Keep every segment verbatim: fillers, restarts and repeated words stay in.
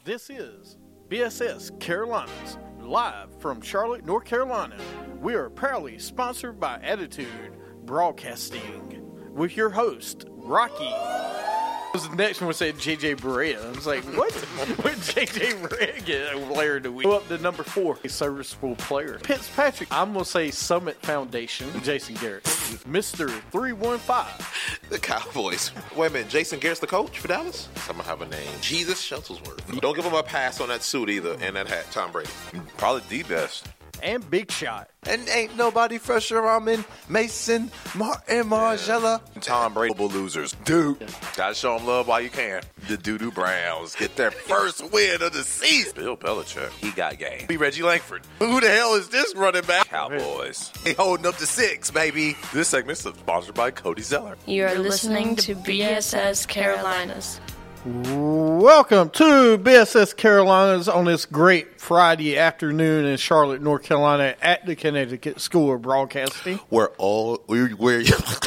This is B S S Carolinas, live from Charlotte, North Carolina. We are proudly sponsored by Attitude Broadcasting with your host, Rocky. The next one said J J Barea. I was like, what? What J J Barea get a player do we go up to number four? A serviceable player. Fitzpatrick. I'm going to say Summit Foundation. Jason Garrett. Mister three one five. The Cowboys. Wait a minute. Jason Garrett's the coach for Dallas? Someone have a name. Jesus Shuttlesworth. Don't give him a pass on that suit either and that hat. Tom Brady. Probably the best. And Big Shot. And ain't nobody fresher. I'm in Mason, Martin, Margella. Yeah. Tom Brady, losers. Dude, gotta show them love while you can. The Doo-Doo Browns get their first win of the season. Bill Belichick, he got game. Be Reggie Langford. Who the hell is this running back? Cowboys. They holding up to six, baby. This segment's sponsored by Cody Zeller. You are listening to B S S Carolinas. Welcome to B S S Carolinas on this great Friday afternoon in Charlotte, North Carolina at the Connecticut School of Broadcasting. We're all, we're, we're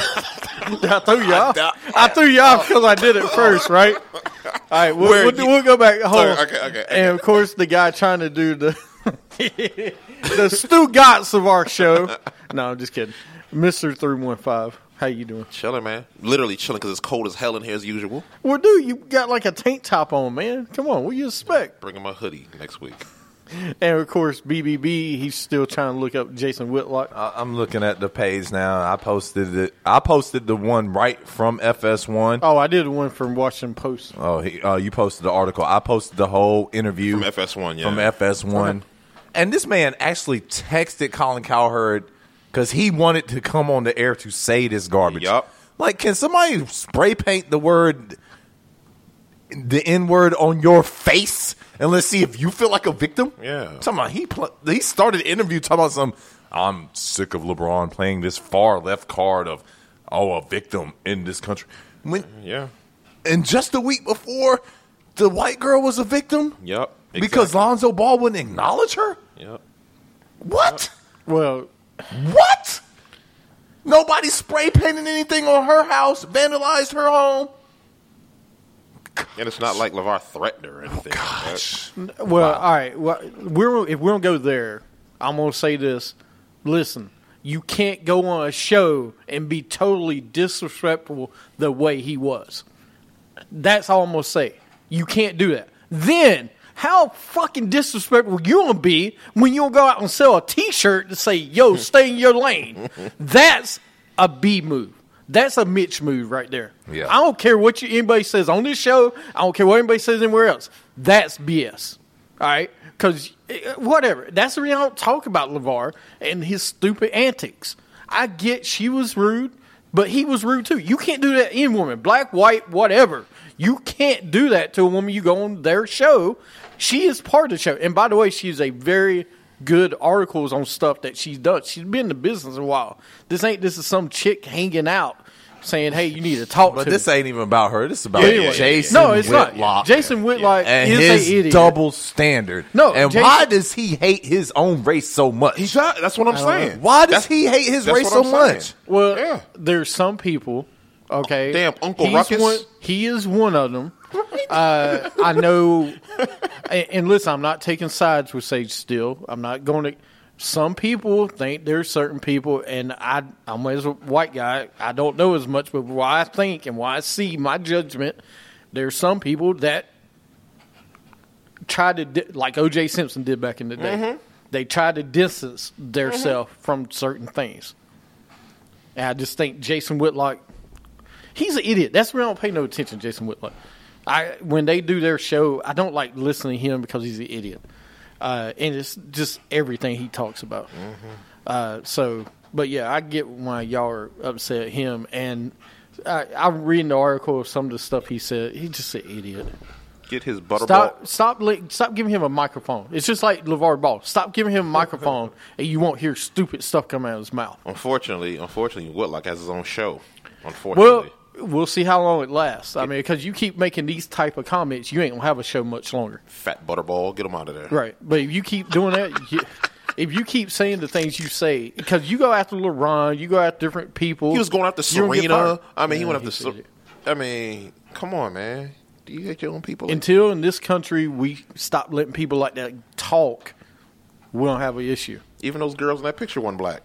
I threw you off. I threw you off because I did it first, right? All right, we'll, we'll, you, we'll go back. Hold sorry, okay, okay, okay. And, of course, the guy trying to do the the Stu Gotts of our show. No, I'm just kidding. Mister three one five. How you doing? Chilling, man. Literally chilling because it's cold as hell in here as usual. Well, dude, you got like a tank top on, man. Come on, what do you expect? Bringing my hoodie next week. And, of course, B B B, he's still trying to look up Jason Whitlock. I'm looking at the page now. I posted it. I posted the one right from F S one. Oh, I did one from Washington Post. Oh, he, uh, you posted the article. I posted the whole interview. From F S one, yeah. From F S one. And this man actually texted Colin Cowherd because he wanted to come on the air to say this garbage. Yup. Like, can somebody spray paint the word, the N word on your face, and let's see if you feel like a victim? Yeah. Talking about he pl- he started the interview talking about some. I'm sick of LeBron playing this far left card of oh a victim in this country. When yeah. And just a week before, the white girl was a victim. Yep. Exactly. Because Lonzo Ball wouldn't acknowledge her. Yep. What? Yep. Well. What? Nobody spray painted anything on her house, vandalized her home. And it's not like LeVar threatened her or anything. Oh, gosh. Well, wow. All right. Well, we're, if we don't go there, I'm going to say this. Listen, you can't go on a show and be totally disrespectful the way he was. That's all I'm going to say. You can't do that. Then, how fucking disrespectful you gonna be when you don't go out and sell a T-shirt to say, yo, stay in your lane? That's a B move. That's a Mitch move right there. Yeah. I don't care what you, anybody says on this show. I don't care what anybody says anywhere else. That's B S. All right? Because whatever. That's the reason I don't talk about LeVar and his stupid antics. I get she was rude, but he was rude too. You can't do that to any woman. Black, white, whatever. You can't do that to a woman you go on their show. She is part of the show. And by the way, she's a very good articles on stuff that she's done. She's been in the business a while. This ain't this is some chick hanging out saying, hey, you need to talk but to this me. ain't even about her. This is about Yeah, Jason No, it's Whitlock. not. Jason Whitlock And is his an idiot. double standard. No, and Jason- why does he hate his own race so much? He's not. That's what I'm saying. Why does That's- he hate his that's race what so I'm much? saying. Well, Yeah. there's some people, okay. Damn, Uncle he's Ruckus. One, he is one of them. Uh, I know, and, and listen, I'm not taking sides with Sage Steele. I'm not going to. Some people think there's certain people, and I, I'm as a white guy, I don't know as much, but why I think and why I see my judgment, there's some people that try to, di- like O J Simpson did back in the day. Mm-hmm. They try to distance themselves mm-hmm. from certain things. And I just think Jason Whitlock, he's an idiot. That's why I don't pay no attention to Jason Whitlock. I when they do their show, I don't like listening to him because he's an idiot. Uh, and it's just everything he talks about. Mm-hmm. Uh, so, but yeah, I get why y'all are upset at him. And I, I'm reading the article of some of the stuff he said. He's just an idiot. Get his butterball. Stop, stop, li- stop giving him a microphone. It's just like LeVar Ball. Stop giving him a microphone, and you won't hear stupid stuff come out of his mouth. Unfortunately, unfortunately, Whitlock has his own show. Unfortunately. Well, we'll see how long it lasts. I mean, because you keep making these type of comments, you ain't gonna have a show much longer. Fat butterball, get him out of there. Right, but if you keep doing that, you, if you keep saying the things you say, because you go after LeBron, you go after different people. He was going after you're gonna get Serena. fired. I mean, Yeah, he went he after. said Ser- it. I mean, come on, man. You got your own people. Like Until in this country we stop letting people like that talk, we don't have an issue. even those girls in that picture weren't black.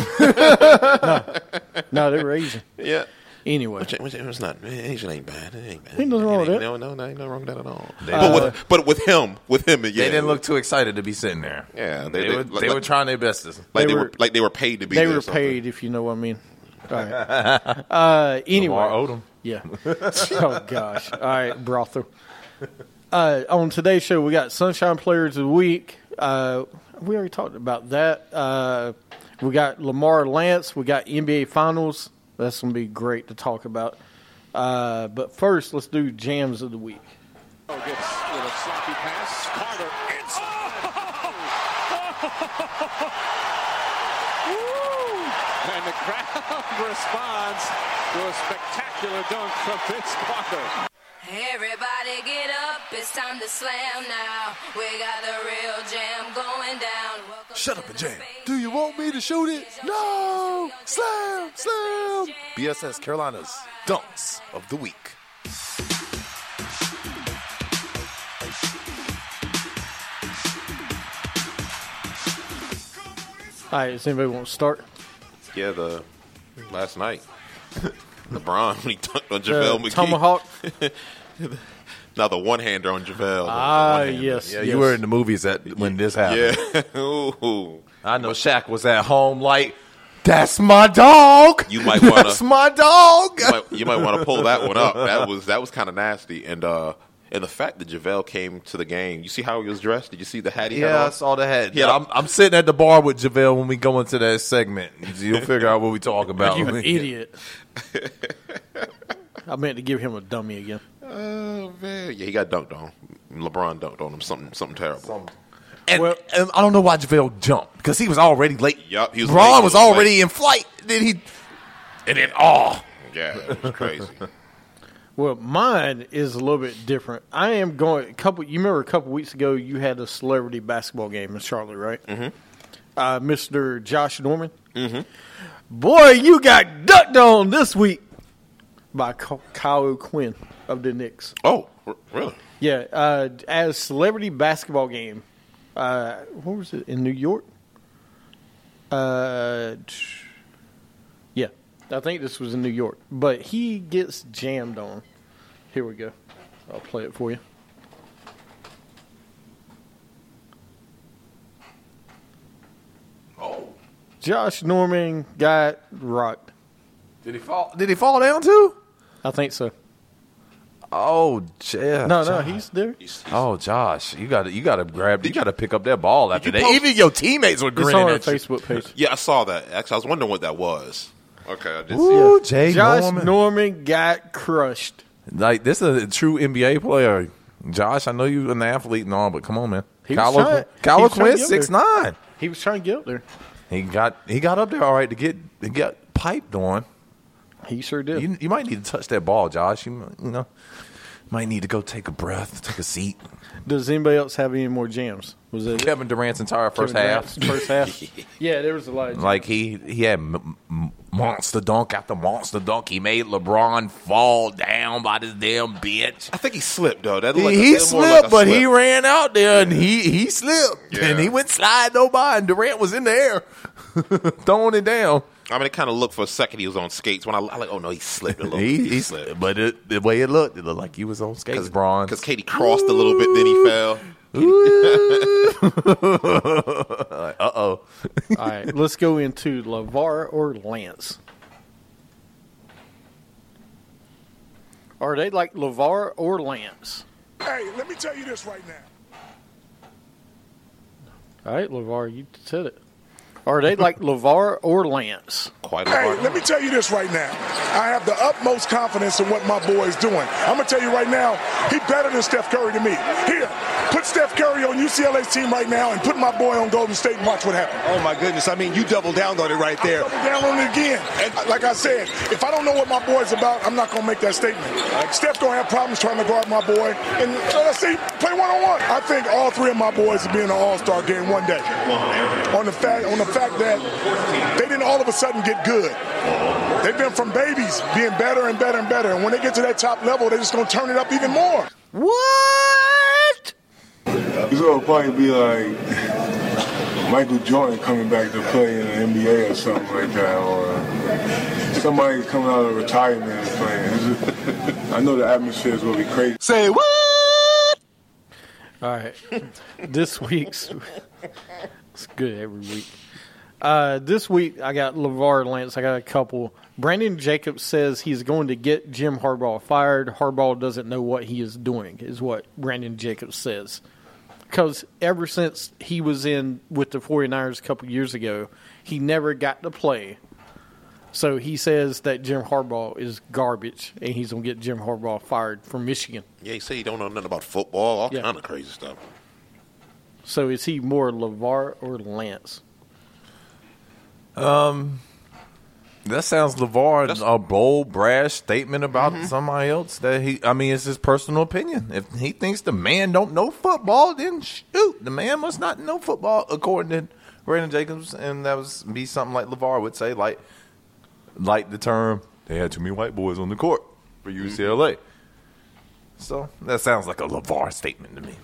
No, they were Asian. Yeah. Anyway, Which, which, it's not. Asian ain't bad. It ain't bad. Ain't nothing wrong with It ain't- that. No, no, no, ain't nothing wrong with that at all. They- but Uh, with but with him, with him, yeah, They didn't look too excited to be sitting there. Yeah, They, they- they- were, like- they like- were trying their best. To, like They they, were- were like they were paid to be. they there or were something. paid, if you know what I mean. All right. Uh, anyway, Lamar Odom. yeah. Oh gosh. All right, brothel. Uh, on today's show, we got Sunshine Players of the Week. Uh, we already talked about that. Uh, we got Lamar Lance. We got N B A Finals. That's going to be great to talk about. Uh, but first, let's do Jams of the Week. Oh, gets with a sloppy pass. Carter. It's Woo! And the crowd responds to a spectacular dunk from Vince Carter. Everybody get up, it's time to slam now. We got the real jam going down. Welcome Shut to up and the jam. space. Do you want me to shoot it? No! Slam! Slam! B S S Carolina's Dunks of the Week. All right, does anybody want to start? Yeah, the last night, LeBron when he dunked on Uh, JaVale McGee. Tomahawk. Now the one hander on JaVale. the- the Ah, one-hander. yes. Yeah, yes. you were in the movies at when this happened. Yeah. Ooh. I know Shaq was at home like, that's my dog. You might wanna- That's my dog. You might, you might want to pull that one up. That was that was kind of nasty. And uh, and the fact that JaVale came to the game, you see how he was dressed? Did you see the hat he had Yeah, on? I saw the head. Yeah. I'm, I'm sitting at the bar with JaVale when we go into that segment. You'll figure out what we talk about. You idiot. I meant to give him a dummy again. Oh man, yeah, he got dunked on. LeBron dunked on him. Something something terrible. And, Well- and I don't know why JaVale jumped because he was already late. Yup, he was Braun late. was He was already late. in flight. Then he, and then oh, Yeah, it was crazy. Well, mine is a little bit different. I am going a couple. You remember a couple weeks ago you had a celebrity basketball game in Charlotte, right? Mm-hmm. Uh, Mister Josh Norman. Mm-hmm. Boy, you got dunked on this week by Ky- Kyle Quinn of the Knicks. Oh, r- really? Yeah, uh, as celebrity basketball game. Uh, what was it in New York? Uh, t- yeah, I think this was in New York. But he gets jammed on. Here we go. I'll play it for you. oh, Josh Norman got rocked. did he fall? Did he fall down too? I think so. Oh, yeah. No, no, Josh. he's there. He's- Oh, Josh, you got to you got to grab. You got to pick up that ball after you that. post- Even your teammates were It's on grinning our at you. Facebook page. Yeah, I saw that. Actually, I was wondering what that was. Okay, I did see Ooh, it. Jay Josh Norman. Norman got crushed. Like this is a true N B A player. Josh, I know you're an athlete and all, but come on, man. He was Kylo trying- Quinn- he Kylo was trying Quinn, to get six there. nine. He was trying to get up there. He got he got up there all right to get to get piped on. He sure did. You, you might need to touch that ball, Josh. You, might- you know, might need to go take a breath, take a seat. Does anybody else have any more jams? Was it Kevin Durant's entire first Kevin half, Durant's First half. Yeah, there was a lot. Of jams. like he he had m- m- monster dunk after monster dunk. He made LeBron fall down by this damn bitch. I think he slipped though. That looked like a- he that more slipped, like a but he slip. ran out there and he he slipped Yeah. and he went sliding over by, and Durant was in the air throwing it down. I mean, it kind of looked for a second he was on skates. When I, I like, oh no, he slipped a little. He, bit. he slipped, but it, the way it looked, it looked like he was on skates. Bron, Because Katie crossed a little bit, then he fell. uh oh. All right, let's go into LeVar or Lance. Are they like LeVar or Lance? Hey, let me tell you this right now. All right, LeVar, you said it. Are they like LeVar or Lance? Quite a Hey, lot. let me tell you this right now. I have the utmost confidence in what my boy is doing. I'm going to tell you right now, he better than Steph Curry to me. Here, put Steph Curry on U C L A's team right now and put my boy on Golden State and watch what happens. Oh, my goodness. I mean, you doubled down on it right there. Double down on it again. And like I said, if I don't know what my boy's about, I'm not going to make that statement. Steph going to have problems trying to guard my boy. And let's see, play one-on-one. I think all three of my boys will be in an all-star game one day. On the fact, on the fact that they didn't all of a sudden get good. They've been from babies being better and better and better. And when they get to that top level, they're just going to turn it up even more. What? It's going to probably be like Michael Jordan coming back to play in the N B A or something like that, or somebody coming out of retirement and playing. Just, I know the atmosphere is going to be crazy. Say what? All right. This week's it's good every week. Uh, this week I got LeVar Lance. I got a couple. Brandon Jacobs says he's going to get Jim Harbaugh fired. Harbaugh doesn't know what he is doing, is what Brandon Jacobs says. Because ever since he was in with the 49ers a couple years ago, he never got to play. So he says that Jim Harbaugh is garbage, and he's going to get Jim Harbaugh fired from Michigan. Yeah, he said he don't know nothing about football, all Yeah. kind of crazy stuff. So is he more LeVar or Lance? Um, that sounds LeVar That's- a bold, brash statement about Mm-hmm. somebody else that he. I mean, it's his personal opinion. If he thinks the man don't know football, then shoot, the man must not know football, according to Brandon Jacobs, and that was be something like LeVar would say, like, like the term they had too many white boys on the court for U C L A. So that sounds like a LeVar statement to me.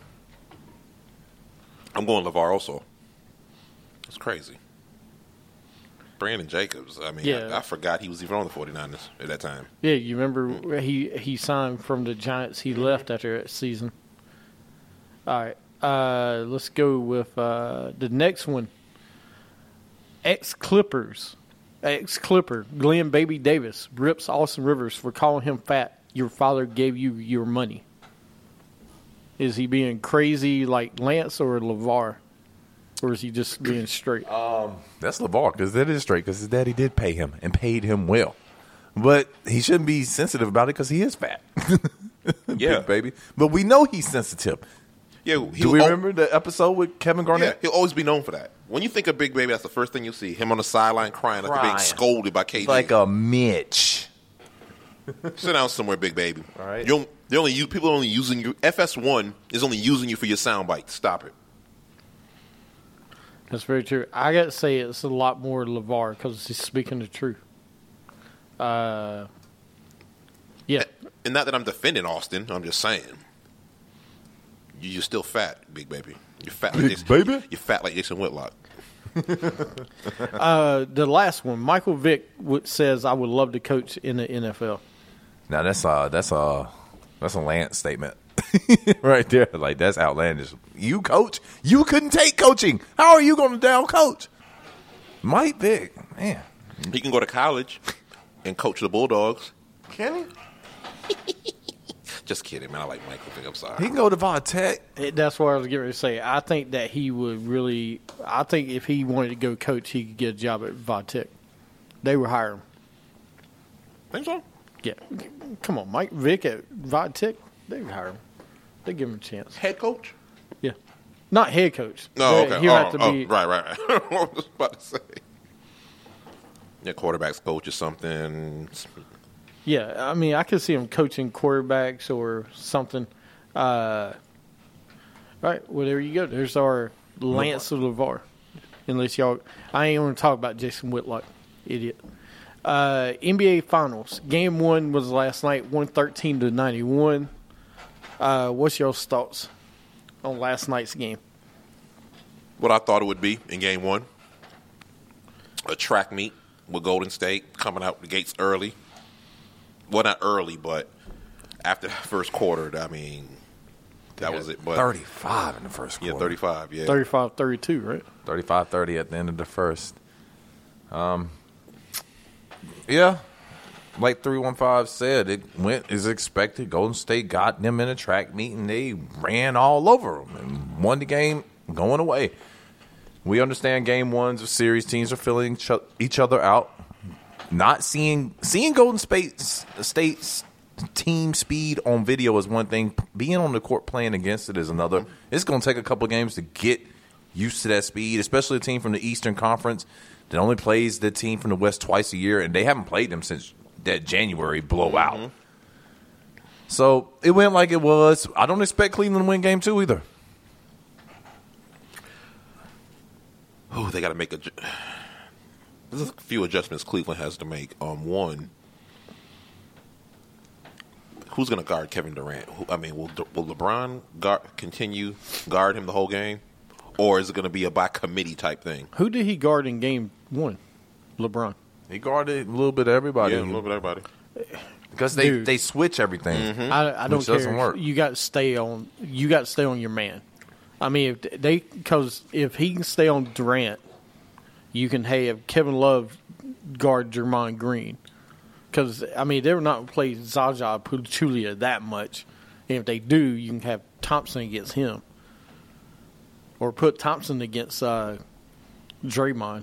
I'm going LeVar also. It's crazy. Brandon Jacobs, I mean, Yeah. I, I forgot he was even on the 49ers at that time. Yeah, you remember he he signed from the Giants. He left after that season. All right, uh, let's go with uh, the next one. Ex-Clippers, ex-Clipper Glenn Baby Davis rips Austin Rivers for calling him fat. Your father gave you your money. Is he being crazy like Lance or LeVar? Or is he just being straight? That's LeVar, because that is straight, because his daddy did pay him and paid him well. But he shouldn't be sensitive about it because he is fat. Yeah. Big baby. But we know he's sensitive. Yeah, Do he'll we al- remember the episode with Kevin Yeah, Garnett? he'll always be known for that. When you think of Big Baby, that's the first thing you see. Him on the sideline crying after being Crying. scolded by K D. Like a Mitch. Sit down somewhere, Big Baby. All right. You're, they're only, you, people are only using you. F S one is only using you for your sound bites. Stop it. That's very true. I got to say it's a lot more LeVar because he's speaking the truth. Uh, yeah. And not that I'm defending Austin. I'm just saying. You- You're still fat, Big Baby. You're fat like Big Jason, baby? You're fat like Jason Whitlock. Uh, the last one, Michael Vick would, says, I would love to coach in the N F L. Now that's a that's a that's a Lance statement right there. Like, that's outlandish. You coach? You couldn't take coaching. How are you going to down coach? Mike Vick, man. He can go to college and coach the Bulldogs. Can he? Just kidding, man. I like Michael Vick. I'm sorry. He can go to Va Tech. It, that's what I was getting ready to say. I think that he would really, I think if he wanted to go coach, he could get a job at Vodtech. They would hire him. Think so? Yeah. Come on, Mike Vick at Vodtech, they would hire him. They give him a chance. Head coach? Yeah. Not head coach. No, But okay. He'll oh, have to oh, be. right, right, right. I was about to say. Yeah, quarterback's coach or something. Yeah, I mean, I could see him coaching quarterbacks or something. Uh, all right, well, there you go. There's our Lance of LeVar. Unless y'all, I ain't going to talk about Jason Whitlock, idiot. Uh, N B A Finals. Game one was last night, one thirteen to ninety-one. Uh, what's your thoughts on last night's game? What I thought it would be in game one. A track meet with Golden State coming out the gates early. Well, not early, but after the first quarter, I mean, that was it. But thirty-five in the first quarter. Yeah, thirty-five, yeah. thirty-five thirty-two, right? thirty-five thirty at the end of the first. Um, yeah, like three one five said, it went as expected. Golden State got them in a track meet, and they ran all over them and won the game going away. We understand game ones of series. Teams are filling each other out. Not seeing seeing Golden State's, State's team speed on video is one thing. Being on the court playing against it is another. It's going to take a couple of games to get used to that speed, especially a team from the Eastern Conference that only plays the team from the West twice a year, and they haven't played them since that January blowout. Mm-hmm. So it went like it was. I don't expect Cleveland to win game two either. Oh, they got to make a. there's a few adjustments Cleveland has to make. Um, one, who's going to guard Kevin Durant? Who, I mean, will will LeBron guard, continue guard him the whole game, or is it going to be a by committee type thing? Who did he guard in game one? LeBron. He guarded a little bit of everybody. Yeah, a little bit of everybody. Because they, Dude. they switch everything. Mm-hmm. I, I don't which care. doesn't work. You got to stay on. You got to stay on your man. I mean, if they because if he can stay on Durant, you can have Kevin Love guard Draymond Green. Because I mean, they're not going to play Zaza Pachulia that much. And if they do, you can have Thompson against him, or put Thompson against uh, Draymond.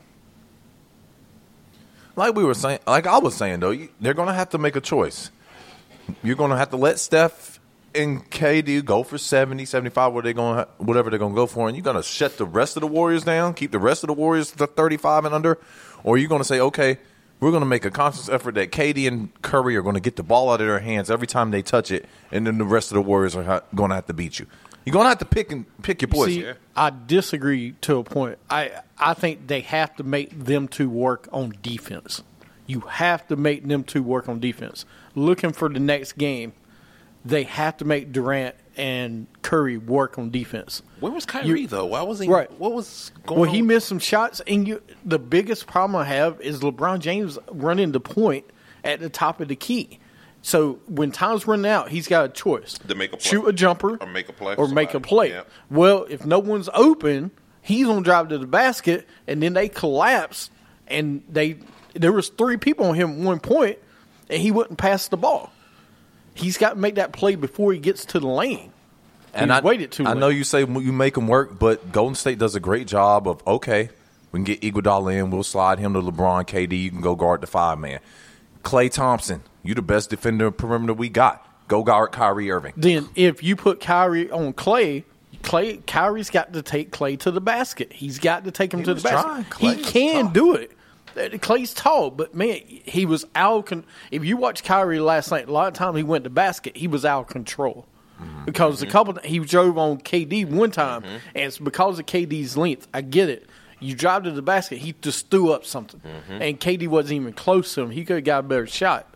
Like we were saying, like I was saying though, you, they're going to have to make a choice. You're going to have to let Steph and K D go for seventy, seventy-five, where they going, to, whatever they're going to go for, and you're going to shut the rest of the Warriors down, keep the rest of the Warriors to thirty-five and under, or you're going to say, okay, we're going to make a conscious effort that K D and Curry are going to get the ball out of their hands every time they touch it, and then the rest of the Warriors are ha- going to have to beat you. You're going to have to pick and pick your poison. See, I disagree to a point. I I think they have to make them two work on defense. You have to make them two work on defense. Looking for the next game, they have to make Durant and Curry work on defense. Where was Kyrie You- though? Why was he? Right. What was going Well, on? he missed some shots, and you. The biggest problem I have is LeBron James running the point at the top of the key. So when time's running out, he's got a choice: To make a play. shoot a jumper, Or make a play or for make a somebody. play. Yep. Well, if no one's open, he's gonna drive to the basket, and then they collapse, and they there was three people on him at one point, and he wouldn't pass the ball. He's got to make that play before he gets to the lane. And He's I waited too I late. know you say you make them work, but Golden State does a great job of, okay, we can get Iguodala in. We'll slide him to LeBron, K D. You can go guard the five man. Klay Thompson, you the best defender perimeter we got. Go guard Kyrie Irving. Then if you put Kyrie on Clay, Clay Kyrie's got to take Clay to the basket. He's got to take him He to the was basket. trying. Clay He was can tall. do it. Uh, Clay's tall, but man, he was out. Con- if you watch Kyrie last night, a lot of times he went to basket. He was out of control Mm-hmm. because a couple he drove on K D one time, and it's because of K D's length. I get it. You drive to the basket, he just threw up something, Mm-hmm. and K D wasn't even close to him. He could have got a better shot.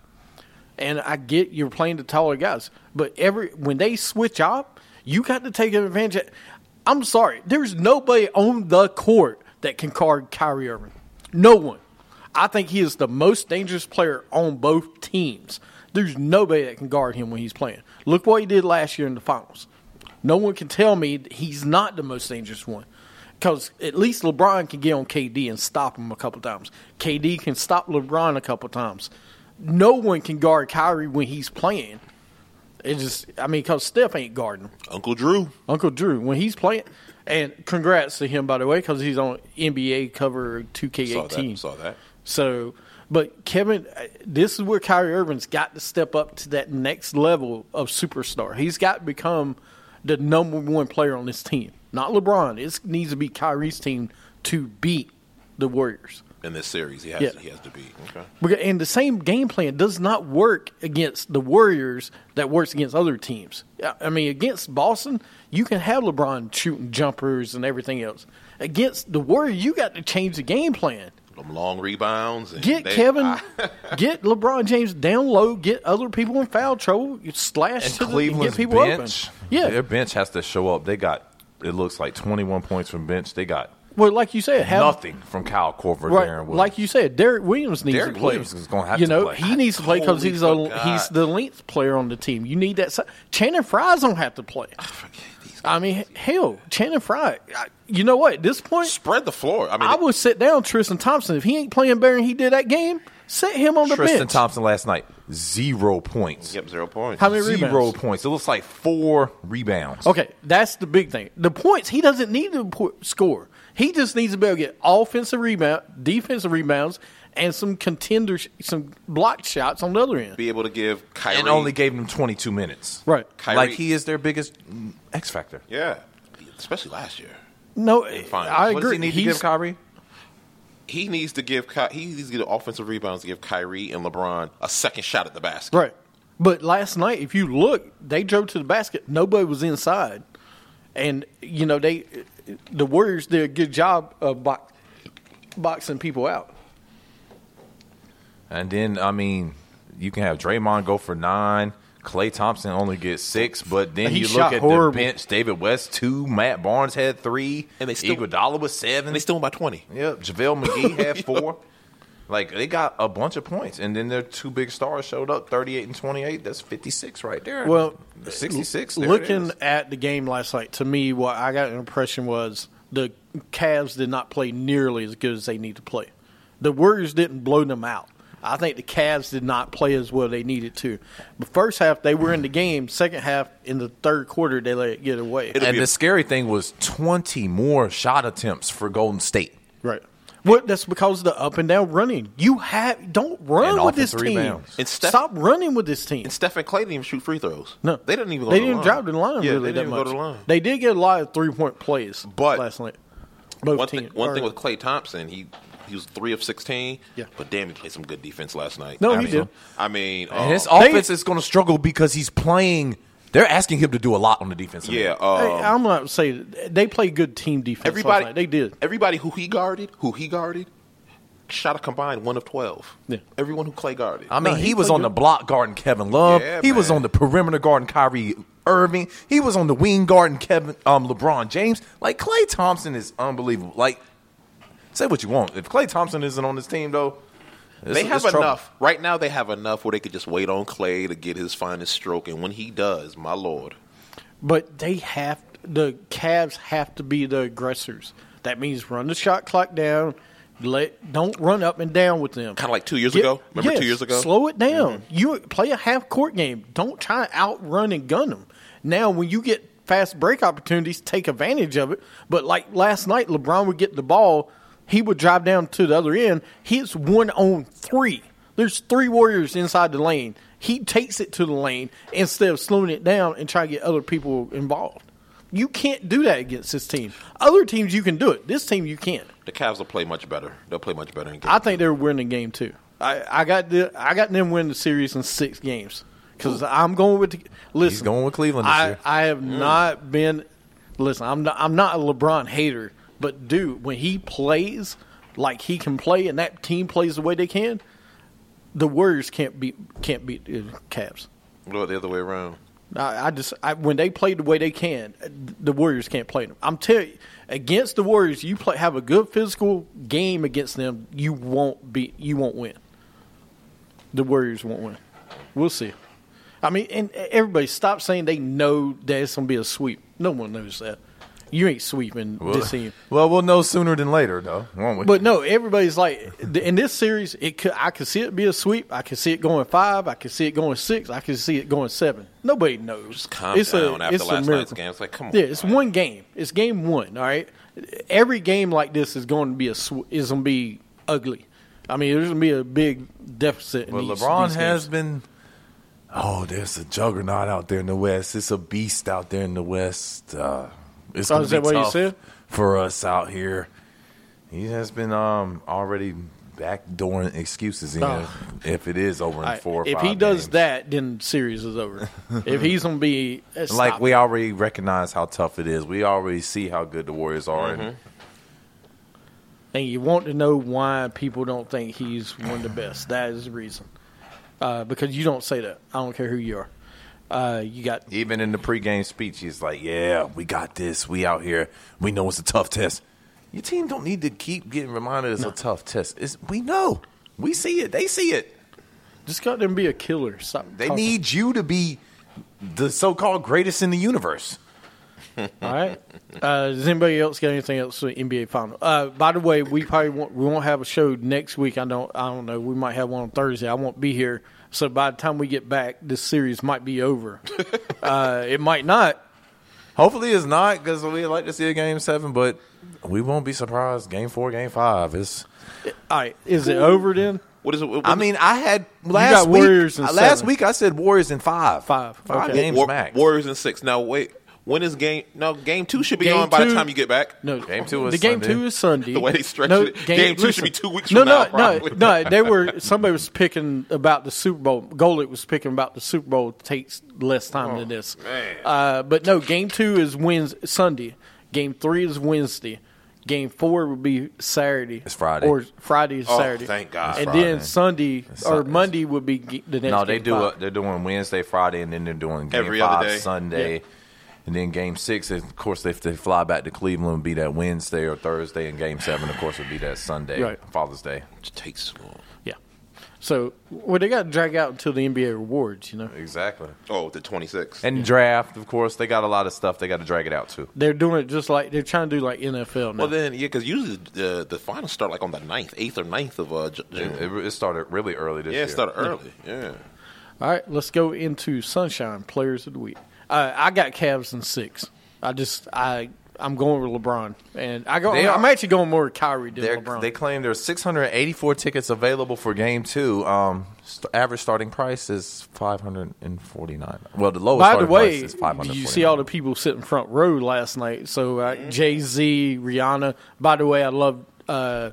And I get you're playing the taller guys, but every when they switch up, you got to take advantage. Of, I'm sorry, there's nobody on the court that can guard Kyrie Irving. No one. I think he is the most dangerous player on both teams. There's nobody that can guard him when he's playing. Look what he did last year in the finals. No one can tell me that he's not the most dangerous one. Because at least LeBron can get on K D and stop him a couple times. K D can stop LeBron a couple times. No one can guard Kyrie when he's playing. It just, I mean, because Steph ain't guarding him. Uncle Drew. Uncle Drew, when he's playing. And congrats to him, by the way, because he's on N B A cover two K eighteen. Saw that. Saw that. So, but Kevin, this is where Kyrie Irving's got to step up to that next level of superstar. He's got to become the number one player on this team. Not LeBron. It needs to be Kyrie's team to beat the Warriors. In this series, he has Yeah. to, he has to be. Okay. Because- And the same game plan does not work against the Warriors that works against other teams. I mean, against Boston, you can have LeBron shooting jumpers and everything else. Against the Warriors, you got to change the game plan. Them long rebounds. And Get they- Kevin, I- get LeBron James down low, get other people in foul trouble, you slash And to the, and Cleveland's get people bench, open. Yeah, their bench has to show up. They got, it looks like twenty-one points from bench. They got well, like you said, have, nothing from Kyle Korver, Right, Darren Williams. like you said, Derek Williams needs Derek to play. Williams is gonna have you to know, play. he needs to play because Holy he's a forgot. he's the length player on the team. You need that. si- Channing Frye's don't have to play. I mean, hell, Channing Frye. I- You know what? At this point, Spread the floor. I mean, I would sit down Tristan Thompson if he ain't playing better than he did that game. Set him on the Tristan bench. Thompson last night, zero points. Yep, zero points. How many Zero rebounds? points. It looks like four rebounds. Okay, that's the big thing. The points, he doesn't need to put, score. He just needs to be able to get offensive rebound, defensive rebounds, and some contender, some block shots on the other end. Be able to give Kyrie. And only gave them twenty-two minutes. Right. Kyrie- Like he is their biggest mm, X factor. Yeah. Especially last year. No, Fine. I agree. What does he need to He's- give Kyrie? He needs to give Ky- he needs to get offensive rebounds to give Kyrie and LeBron a second shot at the basket. Right. But last night, if you look, they drove to the basket. Nobody was inside. And, you know, they the Warriors did a good job of box, boxing people out. And then, I mean, you can have Draymond go for nine. Klay Thompson only gets six, but then He you shot look at horrible. the bench. David West, two. Matt Barnes had three. And they still- Iguodala was seven. And they still won by twenty. Yep. JaVale McGee had four. Like, they got a bunch of points. And then their two big stars showed up, thirty-eight and twenty-eight. That's fifty-six right there. Well, sixty-six. There it looking is. at the game last night, to me, what I got an impression was the Cavs did not play nearly as good as they need to play. The Warriors didn't blow them out. I think the Cavs did not play as well they needed to. But first half, they were in the game. Second half, in the third quarter, they let it get away. And the scary thing was twenty more shot attempts for Golden State. Right. Well, that's because of the up and down running. You have don't run And with this offensive team. rebounds. And Steph- Stop running with this team. And Steph and Klay didn't even shoot free throws. No, They didn't even go They to the didn't line. drive to the line Yeah, really they that didn't even much. go to the line. They did get a lot of three point plays, But last night. Both One teams. thing, one or- thing with Klay Thompson, he he was three of sixteen. Yeah. But damn, he played some good defense last night. No, I he mean, did. I mean, And his um, offense is going to struggle because he's playing. They're asking him to do a lot on the defensive yeah. end. Um, Hey, I'm not saying they play good team defense. everybody, last night. They did. Everybody who he guarded, who he guarded, shot a combined one of twelve. Yeah. Everyone who Klay guarded. I mean, No, he, he was played on good. the block guarding Kevin Love. Yeah, he was man. on the perimeter guarding Kyrie Irving. He was on the wing guarding Kevin um, LeBron James. Like, Klay Thompson is unbelievable. Like, say what you want. If Klay Thompson isn't on this team, though, it's, They have it's trouble. enough. Right now, they have enough where they could just wait on Klay to get his finest stroke. And when he does, my Lord. But they have the Cavs have to be the aggressors. That means run the shot clock down. Let don't run up and down with them. Kind of like two years Yeah, ago. Remember yes, two years ago? Slow it down. You play a half court game. Don't try to outrun and gun them. Now, when you get fast break opportunities, take advantage of it. But like last night, LeBron would get the ball. He would drive down to the other end. He's one on three. There's three Warriors inside the lane. He takes it to the lane instead of slowing it down and trying to get other people involved. You can't do that against this team. Other teams, you can do it. This team, you can't. The Cavs will play much better. They'll play much better in game. I think they're winning game two. I, I got the I got them win the series in six games because I'm going with the, listen. He's going with Cleveland this I, year. I have not been. Listen, I'm not. I'm not a LeBron hater, but dude, when he plays like he can play, and that team plays the way they can, the Warriors can't beat can't beat the Cavs. What about the other way around? I, I just I, when they play the way they can, the Warriors can't play them. I'm telling you, against the Warriors, you play have a good physical game against them, you won't be you won't win. The Warriors won't win. We'll see. I mean, and everybody stop saying they know that it's gonna be a sweep. No one knows that. You ain't sweeping Well, this team. well, we'll know sooner than later, though, won't we? But no, everybody's like in this series. It could, I could see it be a sweep. I could see it going five. I could see it going six. I could see it going seven. Nobody knows. Just calm it's down a, after it's a last night's miracle. game. It's like, come on. Yeah, it's man. one game. It's game one. All right. Every game like this is going to be a sw- is going to be ugly. I mean, there's going to be a big deficit. In Well, these, LeBron these has games. been. Oh, there's a juggernaut out there in the West. It's a beast out there in the West. Uh, it's Oh, going is to that be what you tough said? for us out here. He has been um, already backdooring excuses in Oh. if it is over in All right, four or if five he does games. that, then the series is over. If he's going to be uh, Like, stop we it. already recognize how tough it is. We already see how good the Warriors are. Mm-hmm. And And you want to know why people don't think he's one of the best. That is the reason. Uh, because you don't say that. I don't care who you are. Uh, you got even in the pregame speech, he's like, yeah, we got this. We out here. We know it's a tough test. Your team don't need to keep getting reminded it's a tough test. It's, we know. We see it. They see it. just got them to be a killer. Stop They talking. need you to be the so-called greatest in the universe. All right. Uh, does anybody else got anything else for the N B A final? Uh, by the way, we probably won't, we won't have a show next week. I don't I don't know. We might have one on Thursday. I won't be here. So by the time we get back, this series might be over. uh, it might not. Hopefully it's not, because we like to see a game seven, but we won't be surprised. Game four, game five. It's. All right. Is it over then? What is it? What I is mean, I had got last week. Warriors in last seven. week I said Warriors in five. Five. Five Okay. games War- max. Warriors in six. Now wait, when is game? No, game two should be Game on by two- the time you get back. No, Game two is the game Sunday. two is Sunday. The way they stretch it, game two should be two weeks no, from no, now, probably. No, no, they were. Somebody was picking about the Super Bowl. Golick was picking about the Super Bowl takes less time than this. man. Uh, but no, game two is Wednesday, Sunday. Game three is Wednesday. Game four would be Saturday. It's Friday. Or Friday is Oh, Saturday. thank God. And Friday. then Sunday It's or Sun- Monday would be g- the next No, they game do. five. A, they're doing Wednesday, Friday, and then they're doing game Every five other day. Sunday. Yeah. And then game six, of course, if they fly back to Cleveland, would be that Wednesday or Thursday. And game seven, of course, would be that Sunday, Right. Father's Day. It takes so long. Yeah. So, well, they got to drag out until the N B A awards, you know. Exactly. Oh, the twenty-sixth. And draft, of course, they got a lot of stuff they got to drag it out to. They're doing it just like they're trying to do like N F L now. Well, then, yeah, because usually the the finals start like on the ninth, eighth or ninth of uh, Ju- June. It, it started really early this yeah, year. it started early. Yeah. All right, let's go into Sunshine Players of the Week. Uh, I got Cavs in six. I just I I'm going with LeBron, and I go. They are- I'm actually going more with Kyrie than They're- LeBron. They claim there's six hundred eighty-four tickets available for game two. Um, st- average starting price is five hundred forty-nine. Well, the lowest By the starting way, price is five hundred did forty-nine. you see all the people sitting front row last night? So uh, Jay-Z, Rihanna. By the way, I love uh,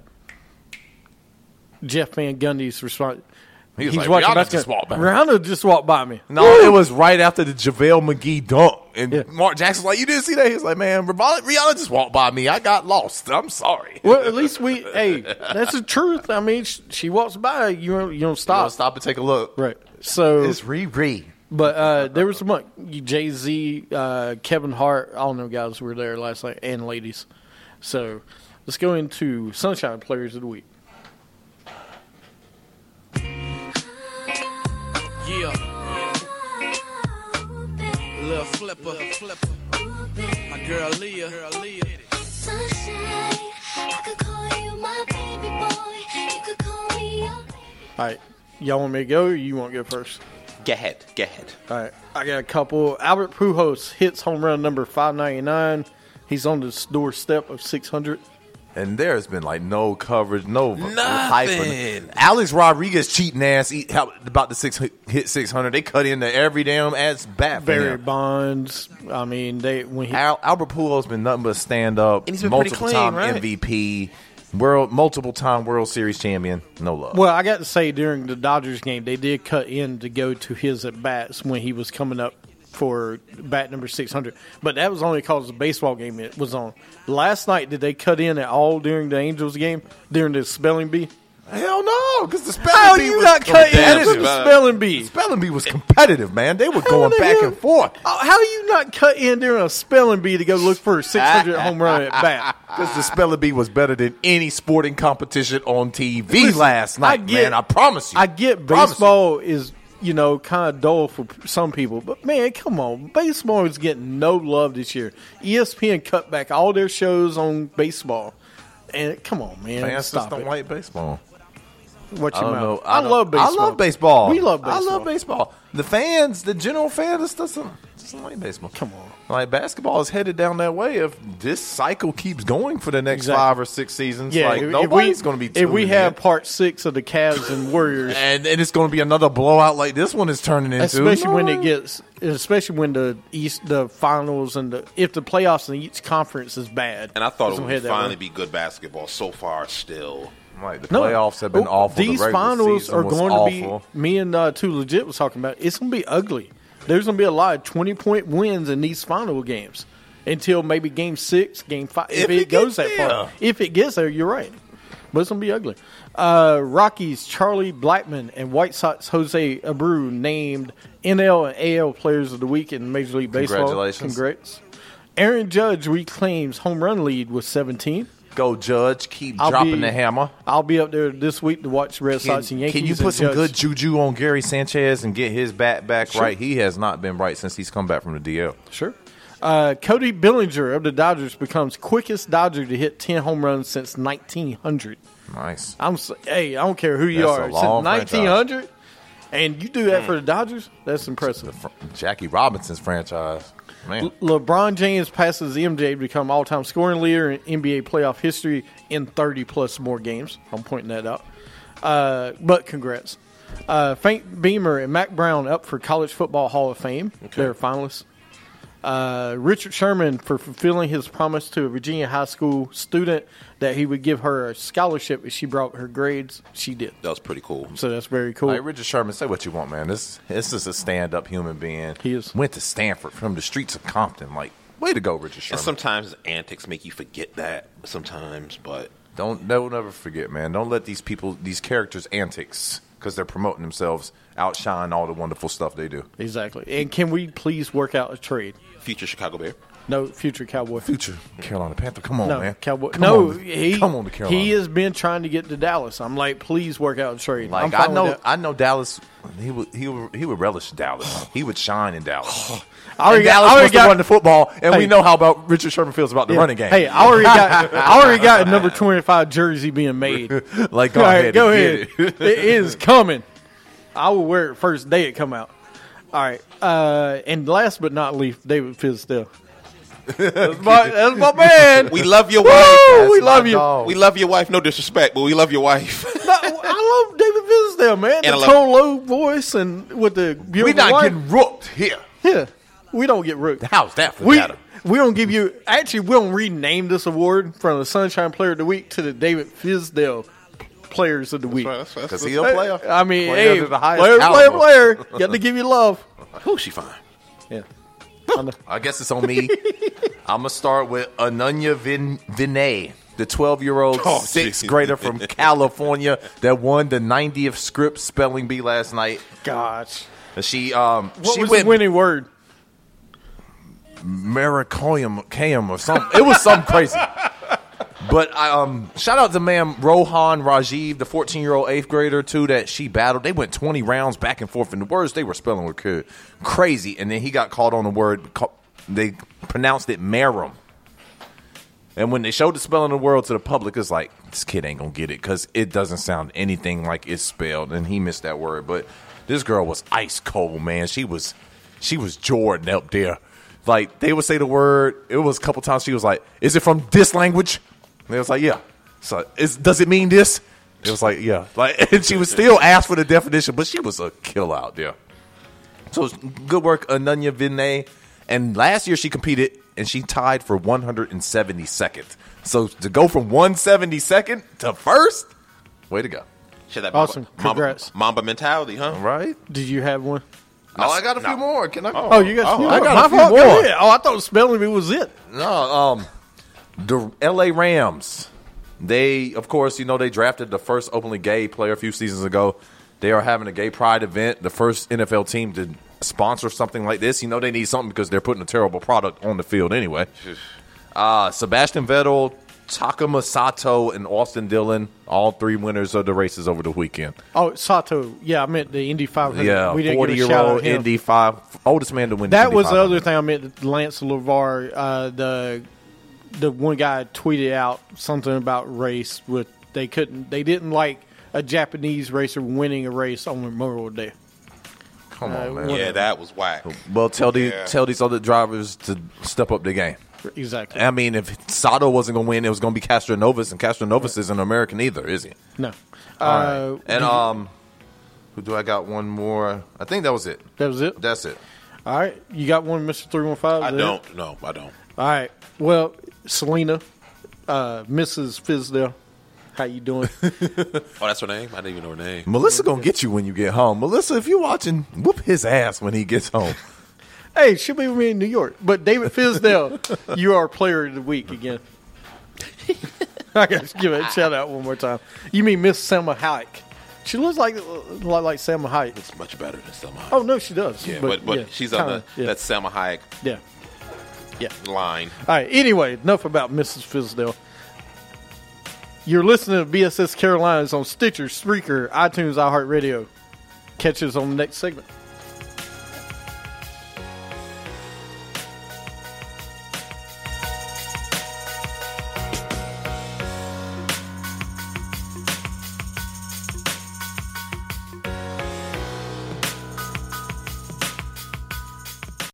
Jeff Van Gundy's response. He was He's like, watching Rihanna basketball. just walked by me. Rihanna just walked by me. No, Woo! it was right after the JaVale McGee dunk. And Yeah. Mark Jackson's like, you didn't see that? He was like, man, Rihanna Rihanna just walked by me. I got lost. I'm sorry. Well, at least we. Hey, that's the truth. I mean, she, she walks by. You don't, you don't You stop. know, stop and take a look. Right. So It's Riri. But uh, there was some Jay Z, uh, Kevin Hart, all them guys were there last night, and ladies. So let's go into Sunshine Players of the Week. Yeah. Little flipper, flipper. My girl Leah, girl Leah. Sunshine, I could call you my baby boy. You could call me your All right, y'all want me to go, or you want to go first? Go ahead. Go ahead. All right, I got a couple. Albert Pujols hits home run number five ninety-nine. He's on the doorstep of six hundred. And there's been like no coverage, no Nothing. hype. Alex Rodriguez cheating ass eat, how, about the six hit six hundred. They cut into every damn ass bat. for Barry him. Bonds. I mean, they when he Al, Albert Pujols been nothing but stand up. And he's been pretty multiple clean, time right? M V P, world multiple time World Series champion. No love. Well, I got to say, during the Dodgers game, they did cut in to go to his at bats when he was coming up for bat number six hundred. But that was only because the baseball game it was on. Last night, did they cut in at all during the Angels game, during the spelling bee? Hell no, because the spelling How bee you was not cut in competitive. for the spelling bee? Spelling bee was competitive, man. They were going the back hell? and forth. Oh, how you not cut in during a spelling bee to go look for a six hundred home run at bat? Because the spelling bee was better than any sporting competition on T V Listen, last night, I get- man. I promise you. I get Promise you. baseball is, you know, kind of dull for some people, but man, come on, baseball is getting no love this year. E S P N cut back all their shows on baseball, and come on, man, Fans stop just don't it. like baseball. What I you don't mouth? know. I, don't- love baseball. I love baseball. We love baseball. I love baseball. The fans, the general fan, just doesn't, doesn't like baseball. Come on. Like, basketball is headed down that way if this cycle keeps going for the next Exactly. five or six seasons. Yeah, like, if, nobody's if we, going to be if we tuning have in. part six of the Cavs and Warriors, And, and it's going to be another blowout like this one is turning into. especially No. when it gets, especially when the East, the finals, and the if the playoffs in each conference is bad. And I thought it's it gonna would head that finally way. be good basketball. So far, still. Like, the No. playoffs have been Oh, awful. The These regular finals season are was going awful. to be. Me and uh, Too Legit was talking about. It's going to be ugly. There's going to be a lot of twenty point wins in these final games until maybe game six, game five. If, If it, it goes gets that far, there. if it gets there, you're right. But it's going to be ugly. Uh, Rockies Charlie Blackmon and White Sox Jose Abreu named N L and A L Players of the Week in Major League Baseball. Congratulations. Congrats. Aaron Judge reclaims home run lead with seventeen. Go, Judge. Keep I'll dropping be- the hammer. I'll be up there this week to watch Red Can, Sox and Yankees. can you and put some Judge- good juju on Gary Sanchez and get his bat back Sure. right? He has not been right since he's come back from the D L. Sure. Uh, Cody Bellinger of the Dodgers becomes quickest Dodger to hit ten home runs since nineteen hundred. Nice. I'm s- hey, I don't care who you That's a are. long Since nineteen hundred, and you do that for the Dodgers. That's impressive. Fr- Jackie Robinson's franchise. Man. Le- LeBron James passes M J to become all-time scoring leader in N B A playoff history in thirty plus more games. I'm pointing that out. Uh, but congrats. Uh, Frank Beamer and Mac Brown up for College Football Hall of Fame. They're finalists. Uh, Richard Sherman for fulfilling his promise to a Virginia high school student that he would give her a scholarship if she brought her grades. She did. That was pretty cool. So that's very cool. Like Richard Sherman, say what you want, man. This this is a stand up human being. He is. Went to Stanford from the streets of Compton. Like, Way to go, Richard Sherman. And sometimes antics make you forget that. Sometimes, but don't don't never forget, man. Don't let these people, these characters' antics, because they're promoting themselves, outshine all the wonderful stuff they do. Exactly. And can we please work out a trade? Future Chicago Bear. No, future Cowboy. Future Carolina Panther. Come on, no, man. Cowboy. Come no, on. he Come on to Carolina. He has been trying to get to Dallas. I'm like, please work out a trade. Like I'm fine I know, with that. I know Dallas. He would, he would, he would relish Dallas. He would shine in Dallas. I already and got, Dallas I already wants got, to run the football, and hey, we know how about Richard Sherman feels about the yeah. running game. Hey, I already got, I already got a number twenty-five jersey being made. Like, go All right, ahead, go and ahead. Get it. It is coming. I will wear it first day it come out. All right, uh, and last but not least, David Fizdale. That's my, that's my man. We love your Woo, wife. we love you. Dog. We love your wife. No disrespect, but we love your wife. No, I love David Fizdale, man. And the I love- tone low voice and with the beautiful We not wife. getting rooked here. Yeah, we don't get rooked. How's that for We data? we don't give you. Actually, we don't rename this award from the Sunshine Player of the Week to the David Fizdale Players of the Week. Because he's a player. I mean, Player hey, to the highest player, player, caliber. player. Got to give you love. Who's she fine? Yeah. I guess it's on me. I'm going to start with Ananya Vin- Vinay, the twelve-year-old Oh, sixth geez. grader from California that won the ninetieth script spelling bee last night. Gosh. She um What she was went the winning word? Maricoyam or something. It was something crazy. But I, um, shout out to ma'am Rohan Rajiv, the fourteen-year-old eighth grader, too, that she battled. They went twenty rounds back and forth, and the words they were spelling were good. Crazy. And then he got caught on the word. ca- They pronounced it marum. And when they showed the spelling of the word to the public, it's like, this kid ain't going to get it because it doesn't sound anything like it's spelled. And he missed that word. But this girl was ice cold, man. She was, she was Jordan up there. Like, they would say the word. It was a couple times she was like, is it from this language? And it was like, yeah. So, is, does it mean this? It was like, yeah. Like, and she would still ask for the definition, but she was a killer out there. So, good work, Ananya Vinay. And last year she competed, and she tied for one hundred seventy-second. So, to go from one hundred seventy-second to first, way to go. Shit, that Awesome. Mamba, Congrats. Mamba, Mamba mentality, huh? Right? Did you have one? Oh, I got a No. few more. Can I? Oh, you got. Oh, you I got a my few fault. more. Go ahead. Oh, I thought spelling bee was it. No, um, the L A Rams. They, of course, you know, they drafted the first openly gay player a few seasons ago. They are having a gay pride event, the first N F L team to sponsor something like this. You know, they need something because they're putting a terrible product on the field anyway. Uh, Sebastian Vettel, Takuma Sato, and Austin Dillon, all three winners of the races over the weekend. Oh, Sato. Yeah, I meant the Indy five hundred. Yeah, we didn't get a shout out forty-year-old to him. Indy five, oldest man to win. the That Indy was the five hundred. other thing I meant. Lance LeVar, uh, the the one guy tweeted out something about race with they couldn't they didn't like a Japanese racer winning a race on Memorial Day. Come Uh, on, man. Yeah, that was whack. Well, tell the Yeah. tell these other drivers to step up their game. Exactly. I mean, if Sato wasn't going to win, it was going to be Castronovas, and Castronovas isn't American either, is he? No. All Uh, right. And um, who do I got? One more. I think that was it. That was it. That's it. All right, you got one, Mister Three One Five. I don't. No, I don't. All right. Well, Selena, uh, Missus Fizdale, how you doing? Oh, that's her name? I didn't even know her name. Melissa gonna get you when you get home. Melissa, if you're watching, whoop his ass when he gets home. Hey, she'll be with me in New York. But David Fizdale, you are player of the week again. I got to give it a shout out one more time. You mean Miss Selma Hayek? She looks like a lot like Selma Hayek. It's much better than Selma Hayek. Oh no, she does. Yeah, but, but yeah, she's on kinda, the yeah. that Selma Hayek yeah, yeah. line. All right. Anyway, enough about Missus Fizdale. You're listening to B S S Carolinas on Stitcher, Spreaker, iTunes, iHeartRadio. Catch us on the next segment.